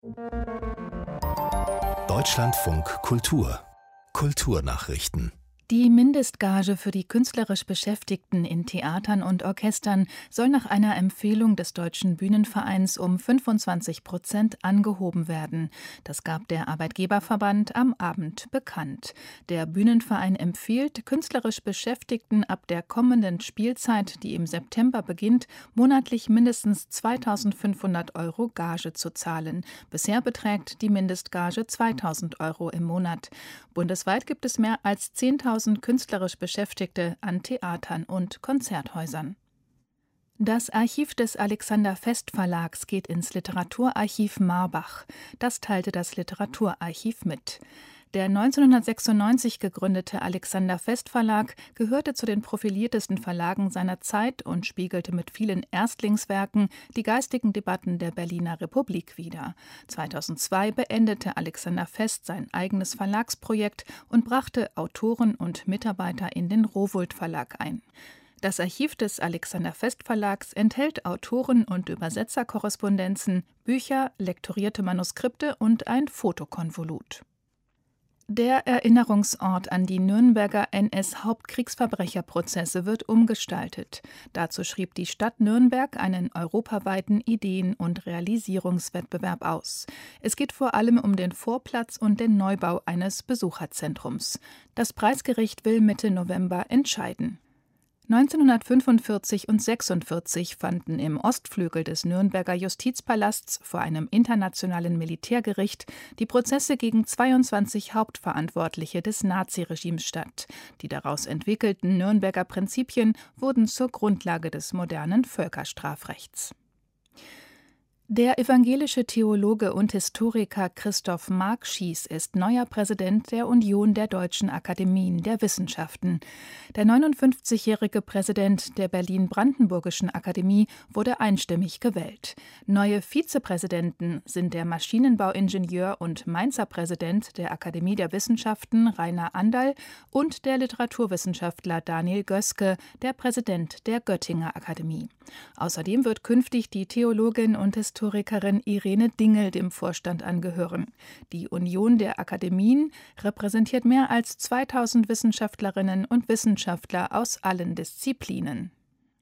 Deutschlandfunk Kultur Kulturnachrichten. Die Mindestgage für die künstlerisch Beschäftigten in Theatern und Orchestern soll nach einer Empfehlung des Deutschen Bühnenvereins um 25% angehoben werden. Das gab der Arbeitgeberverband am Abend bekannt. Der Bühnenverein empfiehlt, künstlerisch Beschäftigten ab der kommenden Spielzeit, die im September beginnt, monatlich mindestens 2.500 € Gage zu zahlen. Bisher beträgt die Mindestgage 2.000 € im Monat. Bundesweit gibt es mehr als 10.000 künstlerisch Beschäftigte an Theatern und Konzerthäusern. Das Archiv des Alexander Fest Verlags geht ins Literaturarchiv Marbach. Das teilte das Literaturarchiv mit. Der 1996 gegründete Alexander Fest Verlag gehörte zu den profiliertesten Verlagen seiner Zeit und spiegelte mit vielen Erstlingswerken die geistigen Debatten der Berliner Republik wider. 2002 beendete Alexander Fest sein eigenes Verlagsprojekt und brachte Autoren und Mitarbeiter in den Rowohlt Verlag ein. Das Archiv des Alexander Fest Verlags enthält Autoren- und Übersetzerkorrespondenzen, Bücher, lektorierte Manuskripte und ein Fotokonvolut. Der Erinnerungsort an die Nürnberger NS-Hauptkriegsverbrecherprozesse wird umgestaltet. Dazu schrieb die Stadt Nürnberg einen europaweiten Ideen- und Realisierungswettbewerb aus. Es geht vor allem um den Vorplatz und den Neubau eines Besucherzentrums. Das Preisgericht will Mitte November entscheiden. 1945 und 1946 fanden im Ostflügel des Nürnberger Justizpalasts vor einem internationalen Militärgericht die Prozesse gegen 22 Hauptverantwortliche des Naziregimes statt. Die daraus entwickelten Nürnberger Prinzipien wurden zur Grundlage des modernen Völkerstrafrechts. Der evangelische Theologe und Historiker Christoph Markschies ist neuer Präsident der Union der Deutschen Akademien der Wissenschaften. Der 59-jährige Präsident der Berlin-Brandenburgischen Akademie wurde einstimmig gewählt. Neue Vizepräsidenten sind der Maschinenbauingenieur und Mainzer Präsident der Akademie der Wissenschaften Rainer Anderl und der Literaturwissenschaftler Daniel Göske, der Präsident der Göttinger Akademie. Außerdem wird künftig die Theologin und Historikerin Irene Dingel dem Vorstand angehören. Die Union der Akademien repräsentiert mehr als 2000 Wissenschaftlerinnen und Wissenschaftler aus allen Disziplinen.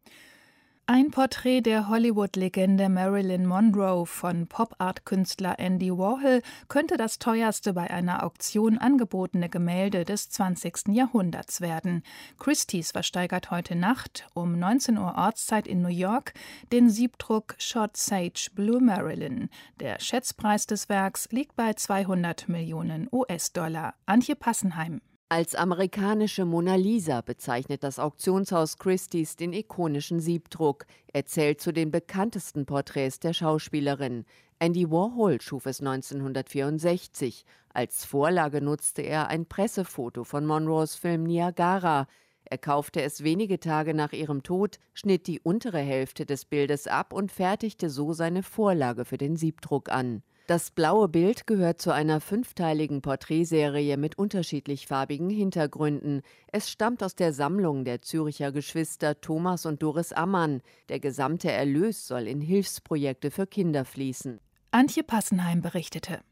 Ein Porträt der Hollywood-Legende Marilyn Monroe von Pop-Art-Künstler Andy Warhol könnte das teuerste bei einer Auktion angebotene Gemälde des 20. Jahrhunderts werden. Christie's versteigert heute Nacht um 19 Uhr Ortszeit in New York den Siebdruck Shot Sage Blue Marilyn. Der Schätzpreis des Werks liegt bei 200 Millionen US-Dollar. Antje Passenheim. Als amerikanische Mona Lisa bezeichnet das Auktionshaus Christie's den ikonischen Siebdruck. Er zählt zu den bekanntesten Porträts der Schauspielerin. Andy Warhol schuf es 1964. Als Vorlage nutzte er ein Pressefoto von Monroes Film Niagara. Er kaufte es wenige Tage nach ihrem Tod, schnitt die untere Hälfte des Bildes ab und fertigte so seine Vorlage für den Siebdruck an. Das blaue Bild gehört zu einer 5-teiligen Porträtserie mit unterschiedlich farbigen Hintergründen. Es stammt aus der Sammlung der Züricher Geschwister Thomas und Doris Ammann. Der gesamte Erlös soll in Hilfsprojekte für Kinder fließen. Antje Passenheim berichtete.